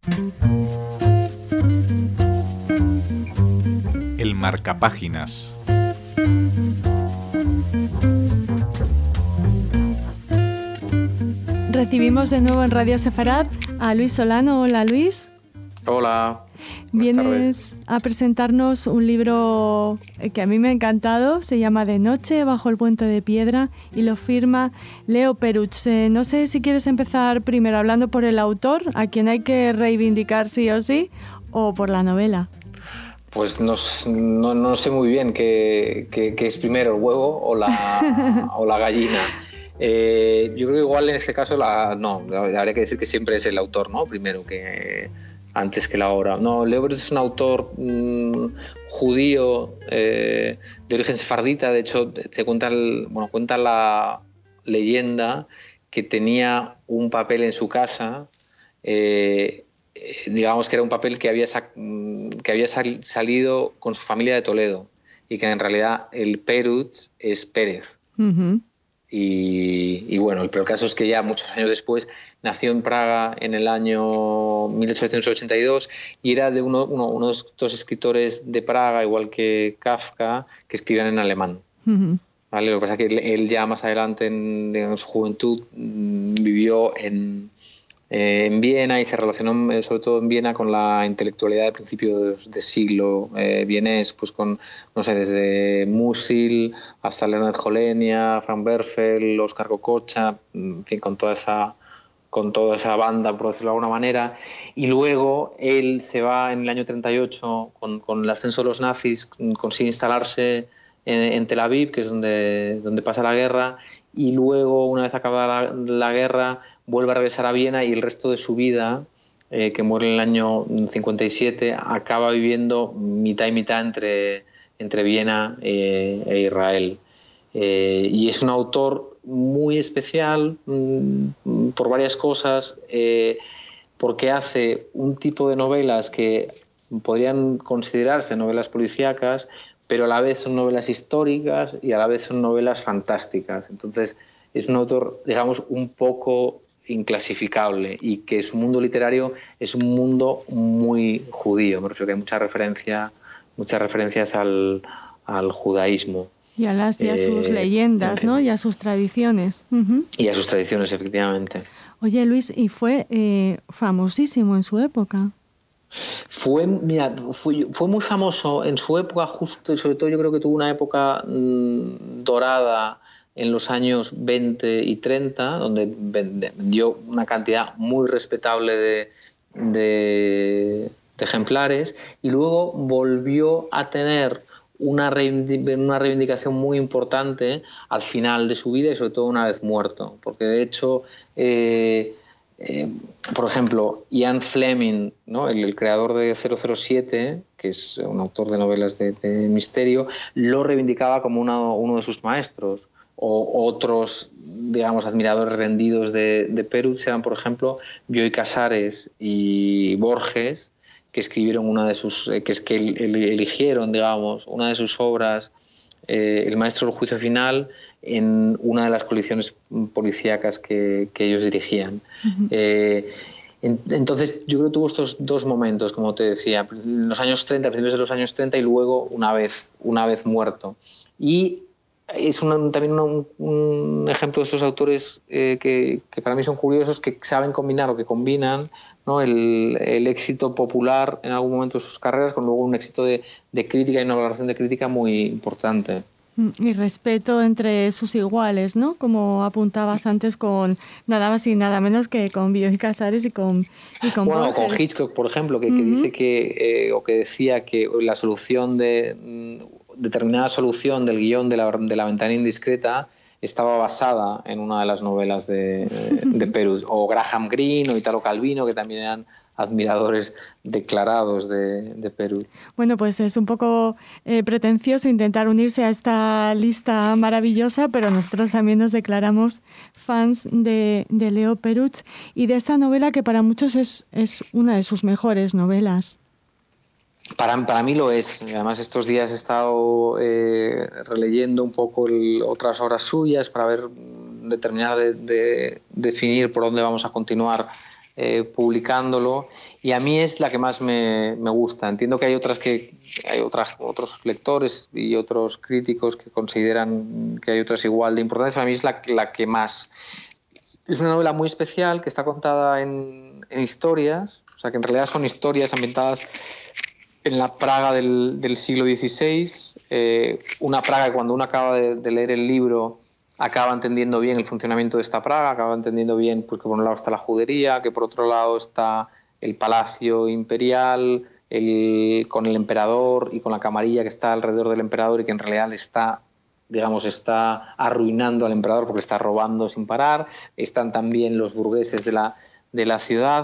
El marcapáginas. Recibimos de nuevo en Radio Sefarad a Luis Solano. Hola, Luis. Hola. Vienes a presentarnos un libro que a mí me ha encantado. Se llama De noche bajo el puente de piedra y lo firma Leo Peruch. No sé si quieres empezar primero hablando por el autor, a quien hay que reivindicar sí o sí, o por la novela. Pues no sé muy bien qué es primero, el huevo o la gallina. Yo creo que igual en este caso habría que decir que siempre es el autor, ¿no? Primero que antes que la obra. No, Leo Peruch es un autor judío de origen sefardita. De hecho, cuenta la leyenda que tenía un papel en su casa, digamos que era un papel que había salido con su familia de Toledo y que en realidad el Peruch es Pérez. Uh-huh. Y bueno, pero el caso es que ya muchos años después nació en Praga en el año 1882 y era de uno de estos escritores de Praga, igual que Kafka, que escribían en alemán. Uh-huh. ¿Vale? Lo que pasa es que él ya más adelante en su juventud vivió en Viena y se relacionó sobre todo en Viena con la intelectualidad de principios de siglo vienés, pues con, no sé, desde Musil hasta Leonard Holenia, Frank Werfel, Oskar Kokocha, en fin, con toda esa banda, por decirlo de alguna manera. Y luego él se va en el año 38 con el ascenso de los nazis, consigue instalarse en Tel Aviv, que es donde pasa la guerra, y luego, una vez acabada la guerra, vuelve a regresar a Viena y el resto de su vida, que muere en el año 57, acaba viviendo mitad y mitad entre Viena e Israel. Y es un autor muy especial por varias cosas, porque hace un tipo de novelas que podrían considerarse novelas policíacas, pero a la vez son novelas históricas y a la vez son novelas fantásticas. Entonces es un autor, digamos, un poco inclasificable y que su mundo literario es un mundo muy judío. Me refiero que hay muchas referencias al judaísmo. Y a sus leyendas, ¿no? Y a sus tradiciones. Uh-huh. Y a sus tradiciones, efectivamente. Oye, Luis, y fue famosísimo en su época. Fue muy famoso en su época, justo, y sobre todo yo creo que tuvo una época dorada en los años 20 y 30, donde vendió una cantidad muy respetable de ejemplares, y luego volvió a tener una reivindicación muy importante al final de su vida y sobre todo una vez muerto, porque de hecho por ejemplo, Ian Fleming, ¿no? el creador de 007, que es un autor de novelas de misterio, lo reivindicaba como uno de sus maestros. O otros, digamos, admiradores rendidos de Peruch eran, por ejemplo, Bioy Casares y Borges, que escribieron que eligieron, digamos, una de sus obras, El maestro del juicio final, en una de las colecciones policíacas que ellos dirigían. Uh-huh. Entonces yo creo que tuvo estos dos momentos, como te decía, en los años 30, a principios de los años 30 y luego una vez muerto. Y es también un ejemplo de estos autores que para mí son curiosos, que saben combinar o que combinan, ¿no? el éxito popular en algún momento de sus carreras con luego un éxito de crítica y una valoración de crítica muy importante. Y respeto entre sus iguales, ¿no? Como apuntabas antes con nada más y nada menos que con Bioy Casares y con bueno, Borges. Con Hitchcock, por ejemplo, que dice que decía que la solución determinada solución del guión de la ventana indiscreta estaba basada en una de las novelas de Peruch, o Graham Greene o Italo Calvino, que también eran admiradores declarados de Peruch. Bueno, pues es un poco pretencioso intentar unirse a esta lista maravillosa, pero nosotros también nos declaramos fans de Leo Peruch y de esta novela que para muchos es una de sus mejores novelas. Para mí lo es. Además, estos días he estado releyendo un poco otras obras suyas para terminar de definir por dónde vamos a continuar publicándolo, y a mí es la que más me gusta. Entiendo que hay otros lectores y otros críticos que consideran que hay otras igual de importantes. A mí es la que más. Es una novela muy especial que está contada en historias, o sea que en realidad son historias ambientadas en la Praga del siglo XVI, una Praga que cuando uno acaba de leer el libro acaba entendiendo bien el funcionamiento de esta Praga, acaba entendiendo bien pues, que por un lado está la judería, que por otro lado está el palacio imperial, con el emperador y con la camarilla que está alrededor del emperador y que en realidad está arruinando al emperador porque está robando sin parar. Están también los burgueses de la ciudad.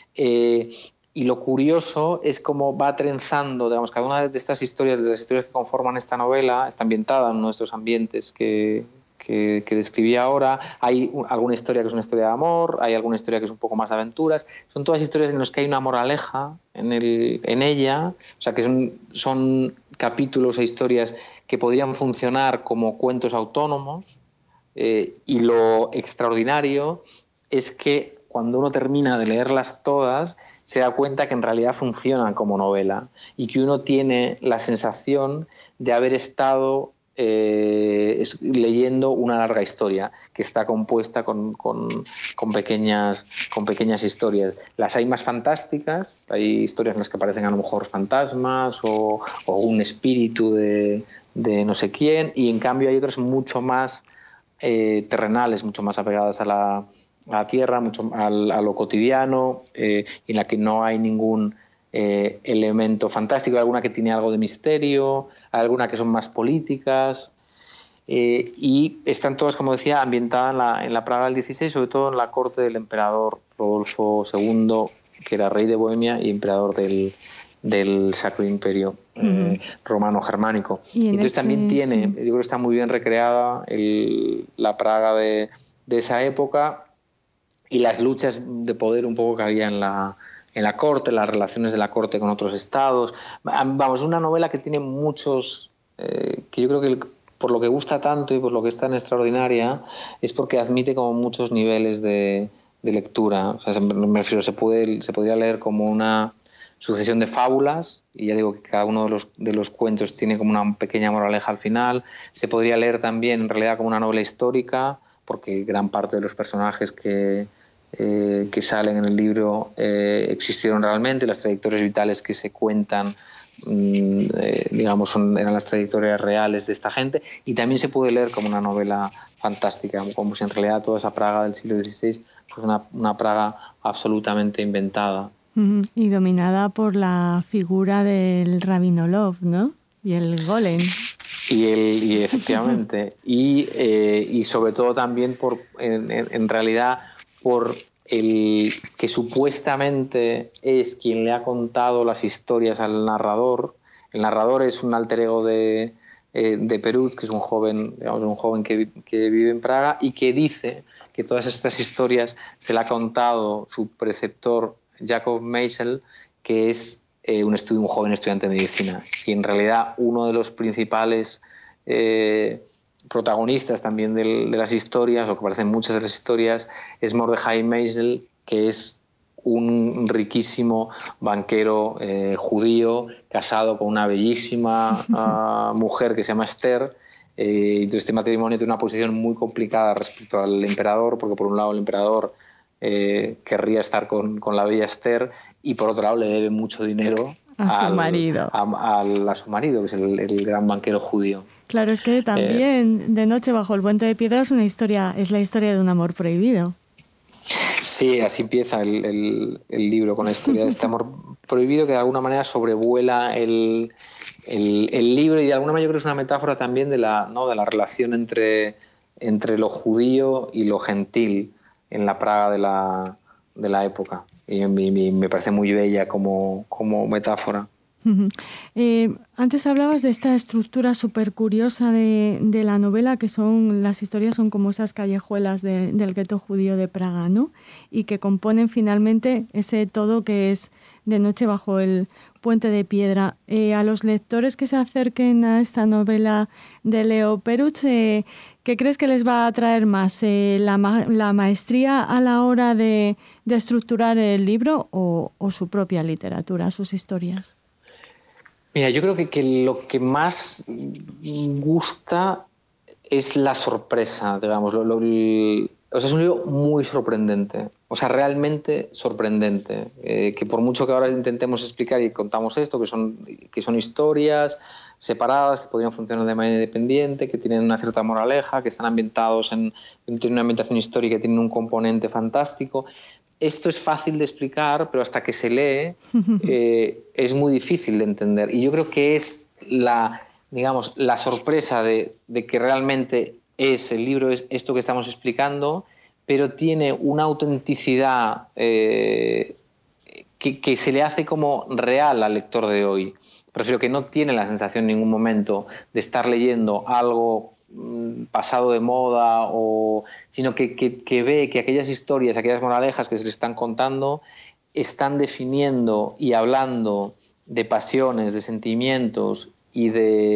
Y lo curioso es cómo va trenzando, digamos, cada una de estas historias, de las historias que conforman esta novela, está ambientada en nuestros ambientes que describí ahora. Hay alguna historia que es una historia de amor, hay alguna historia que es un poco más de aventuras. Son todas historias en las que hay una moraleja en ella, o sea que son capítulos e historias que podrían funcionar como cuentos autónomos, y lo extraordinario es que cuando uno termina de leerlas todas se da cuenta que en realidad funcionan como novela y que uno tiene la sensación de haber estado leyendo una larga historia que está compuesta con pequeñas historias. Las hay más fantásticas, hay historias en las que aparecen a lo mejor fantasmas o un espíritu de no sé quién, y en cambio hay otras mucho más terrenales, mucho más apegadas a la tierra, mucho a lo cotidiano, en la que no hay ningún elemento fantástico. Hay alguna que tiene algo de misterio, hay alguna que son más políticas, y están todas, como decía, ambientadas en la Praga del XVI, sobre todo en la corte del emperador Rodolfo II, que era rey de Bohemia y emperador del Sacro Imperio romano-germánico. Entonces también tiene, yo creo que está muy bien recreada la Praga de esa época y las luchas de poder un poco que había en la corte, las relaciones de la corte con otros estados. Vamos, una novela que tiene muchos, que yo creo que por lo que gusta tanto y por lo que es tan extraordinaria es porque admite como muchos niveles de lectura. O sea, me refiero, se podría leer como una sucesión de fábulas, y ya digo que cada uno de los cuentos tiene como una pequeña moraleja al final. Se podría leer también en realidad como una novela histórica, porque gran parte de los personajes que salen en el libro existieron realmente, las trayectorias vitales que se cuentan digamos eran las trayectorias reales de esta gente. Y también se puede leer como una novela fantástica, como si en realidad toda esa Praga del siglo XVI fuese una Praga absolutamente inventada. Y dominada por la figura del Rabinolov, ¿no? Y el golem. Y efectivamente. y sobre todo también en realidad por el que supuestamente es quien le ha contado las historias al narrador. El narrador es un alter ego de Perut, que es un joven que vive en Praga y que dice que todas estas historias se le ha contado su preceptor Jakob Meisel, que es un joven estudiante de medicina, y en realidad uno de los principales protagonistas también de las historias, o que aparecen muchas de las historias, es Mordechai Meisel, que es un riquísimo banquero judío casado con una bellísima mujer que se llama Esther. Entonces este matrimonio tiene una posición muy complicada respecto al emperador, porque por un lado el emperador querría estar con la bella Esther, y por otro lado le debe mucho dinero a su marido, que es el gran banquero judío. Claro, es que también De noche bajo el puente de piedra es la historia de un amor prohibido. Sí, así empieza el libro, con la historia de este amor prohibido que de alguna manera sobrevuela el libro, y de alguna manera yo creo que es una metáfora también de la relación entre lo judío y lo gentil en la Praga de la época. Y me parece muy bella como metáfora. Antes hablabas de esta estructura súper curiosa de la novela, que las historias son como esas callejuelas del gueto judío de Praga, ¿no? Y que componen finalmente ese todo que es De noche bajo el Puente de Piedra. A los lectores que se acerquen a esta novela de Leo Peruch, ¿qué crees que les va a atraer más? ¿La maestría a la hora de estructurar el libro o su propia literatura, sus historias? Mira, yo creo que lo que más gusta es la sorpresa, digamos. O sea, es un libro muy sorprendente, o sea, realmente sorprendente, que por mucho que ahora intentemos explicar y contamos esto, que son historias separadas, que podrían funcionar de manera independiente, que tienen una cierta moraleja, que están ambientados tienen una ambientación histórica y tienen un componente fantástico. Esto es fácil de explicar, pero hasta que se lee es muy difícil de entender. Y yo creo que es la sorpresa de que realmente el libro es esto que estamos explicando, pero tiene una autenticidad que se le hace como real al lector de hoy. Prefiero que no tiene la sensación en ningún momento de estar leyendo algo pasado de moda, sino que ve que aquellas historias, aquellas moralejas que se le están contando, están definiendo y hablando de pasiones, de sentimientos y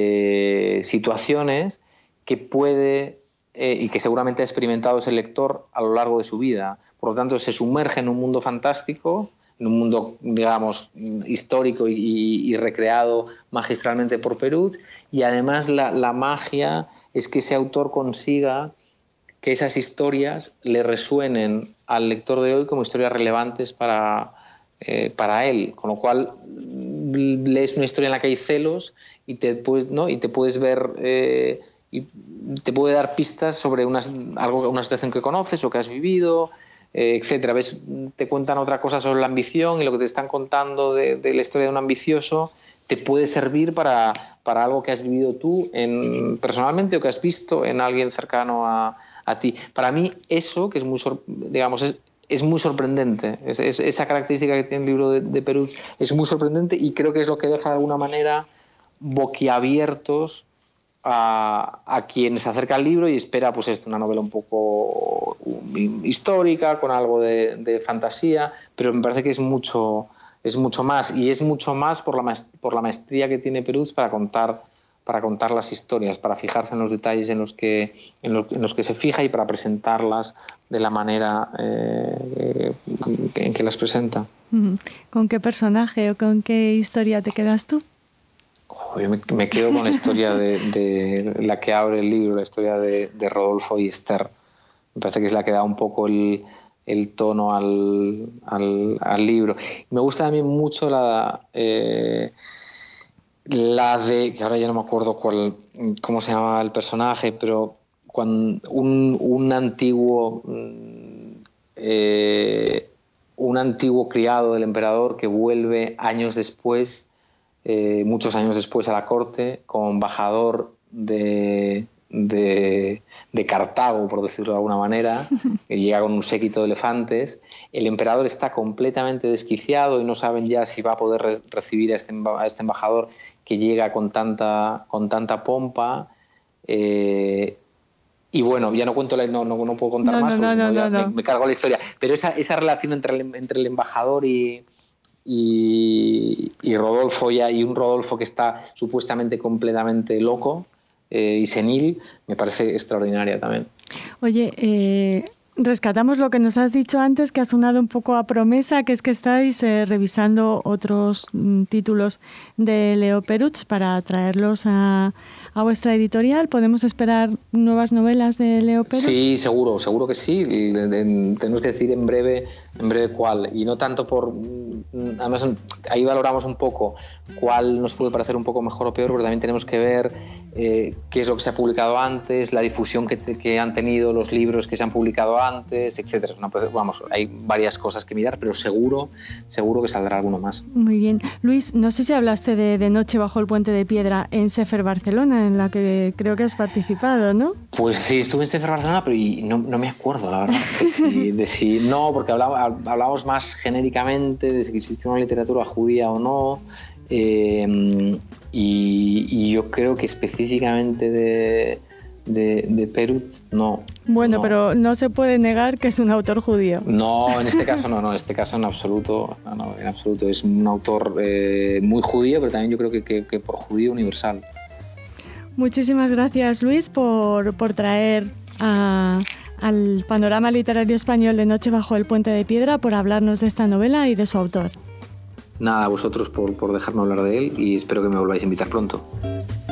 de situaciones que puede y que seguramente ha experimentado ese lector a lo largo de su vida. Por lo tanto, se sumerge en un mundo fantástico, en un mundo, digamos, histórico y recreado magistralmente por Peruch, y además la magia es que ese autor consiga que esas historias le resuenen al lector de hoy como historias relevantes para él, con lo cual lees una historia en la que hay celos y te puedes ver y te puede dar pistas sobre una situación que conoces o que has vivido, etcétera. Te cuentan otra cosa sobre la ambición, y lo que te están contando de la historia de un ambicioso te puede servir para algo que has vivido tú personalmente o que has visto en alguien cercano a ti. Para mí eso, que es muy, es muy sorprendente, esa característica que tiene el libro de Peruch es muy sorprendente, y creo que es lo que deja de alguna manera boquiabiertos a quien se acerca al libro y espera una novela un poco histórica con algo de fantasía, pero me parece que es mucho más, y es mucho más por la maestría que tiene Peruch para contar las historias, para fijarse en los detalles en los que se fija y para presentarlas de la manera en que las presenta. ¿Con qué personaje o con qué historia te quedas tú? Me quedo con la historia de la que abre el libro, la historia de Rodolfo y Esther. Me parece que es la que da un poco el tono al libro. Me gusta también mucho la de, que ahora ya no me acuerdo cómo se llama el personaje, pero cuando un antiguo criado del emperador que vuelve muchos años después a la corte como embajador de Cartago, por decirlo de alguna manera, que llega con un séquito de elefantes. El emperador está completamente desquiciado y no saben ya si va a poder recibir a este embajador que llega con tanta pompa. Y bueno, ya no cuento, no puedo contar más, porque me cargo la historia. Pero esa relación entre el embajador y Rodolfo, y un Rodolfo que está supuestamente completamente loco y senil, me parece extraordinaria también. Oye, rescatamos lo que nos has dicho antes, que ha sonado un poco a promesa, que es que estáis revisando otros títulos de Leo Peruch para traerlos a vuestra editorial. ¿Podemos esperar nuevas novelas de Leo Peruch? Sí, seguro que sí. Tenemos que decir en breve cuál. Y no tanto además, ahí valoramos un poco cuál nos puede parecer un poco mejor o peor, porque también tenemos que ver qué es lo que se ha publicado antes, la difusión que han tenido los libros que se han publicado antes, etcétera. Hay varias cosas que mirar, pero seguro que saldrá alguno más. Muy bien. Luis, no sé si hablaste de Noche bajo el Puente de Piedra en Sefer Barcelona, en la que creo que has participado, ¿no? Pues sí, estuve en Sefer Barcelona, pero no me acuerdo, la verdad, no, porque hablábamos más genéricamente de si existe una literatura judía o no, y yo creo que específicamente de Perutz, no. Bueno, no. Pero no se puede negar que es un autor judío. No, en este caso no, en este caso en absoluto. No, en absoluto. Es un autor muy judío, pero también yo creo que por judío universal. Muchísimas gracias, Luis, por traer al panorama literario español de Noche bajo el puente de piedra, por hablarnos de esta novela y de su autor. Nada, a vosotros por dejarme hablar de él y espero que me volváis a invitar pronto.